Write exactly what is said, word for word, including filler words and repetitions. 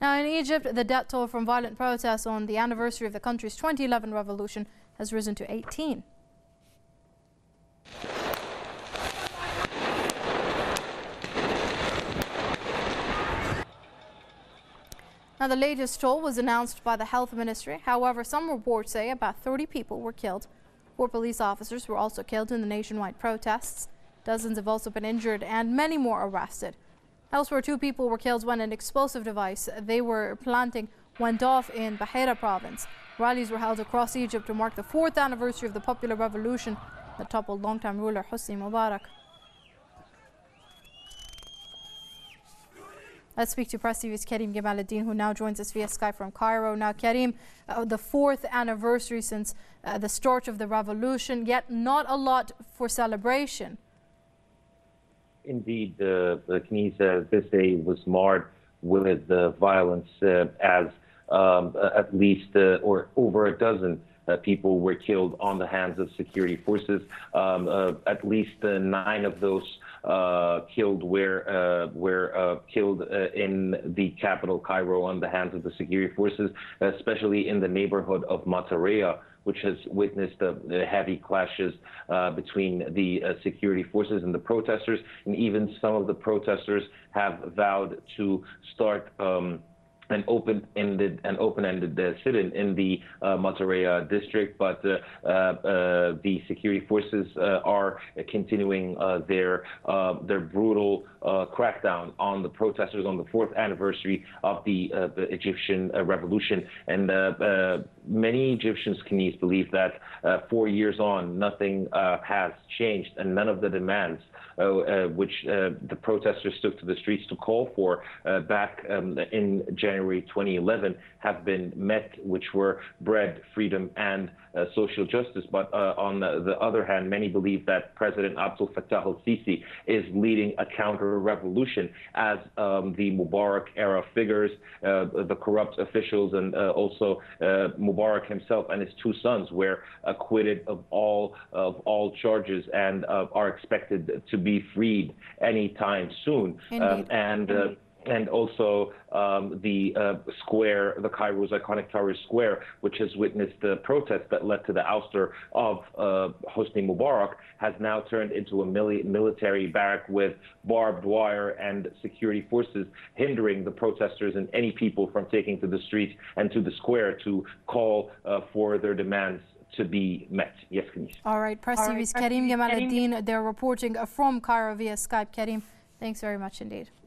Now in Egypt, the death toll from violent protests on the anniversary of the country's twenty eleven revolution has risen to eighteen. Now, the latest toll was announced by the Health Ministry. However, some reports say about thirty people were killed. Four police officers were also killed in the nationwide protests. Dozens have also been injured and many more arrested. Elsewhere, two people were killed when an explosive device they were planting went off in Bahira province. Rallies were held across Egypt to mark the fourth anniversary of the popular revolution that toppled longtime ruler Hosni Mubarak. Let's speak to Press T V's Karim Gemaluddin, who now joins us via Skype from Cairo. Now, Karim, uh, the fourth anniversary since uh, the start of the revolution, yet not a lot for celebration. Indeed, uh, the Knesset this day was marred with uh, violence uh, as um, at least uh, or over a dozen Uh, people were killed on the hands of security forces. Um, uh, at least uh, nine of those uh, killed were uh, were uh, killed uh, in the capital, Cairo, on the hands of the security forces, especially in the neighborhood of Matarea, which has witnessed uh, heavy clashes uh, between the uh, security forces and the protesters. And even some of the protesters have vowed to start um, an open-ended and open-ended uh, sit-in in the uh, Matarea district, but uh, uh, uh, the security forces uh, are continuing uh, their uh, their brutal uh, crackdown on the protesters on the fourth anniversary of the, uh, the Egyptian uh, revolution. And uh, uh, many Egyptians Khamis believe that uh, four years on, nothing uh, has changed, and none of the demands Uh, uh, which uh, the protesters took to the streets to call for uh, back um, in January twenty eleven have been met, which were bread, freedom, and uh, social justice. But uh, on the, the other hand, many believe that President Abdel Fattah al-Sisi is leading a counter-revolution as um, the Mubarak era figures, uh, the corrupt officials, and uh, also uh, Mubarak himself and his two sons were acquitted of all of all charges and uh, are expected to be freed anytime soon. Um, and uh, and also um, the uh, square, the Cairo's iconic Tahrir Square, which has witnessed the protest that led to the ouster of uh, Hosni Mubarak, has now turned into a mili military barrack with barbed wire and security forces hindering the protesters and any people from taking to the streets and to the square to call uh, for their demands to be met. Yes, Khamis. All right, Press T V's Karim Gemaluddin, they're reporting from Cairo via Skype. Karim, thanks very much indeed.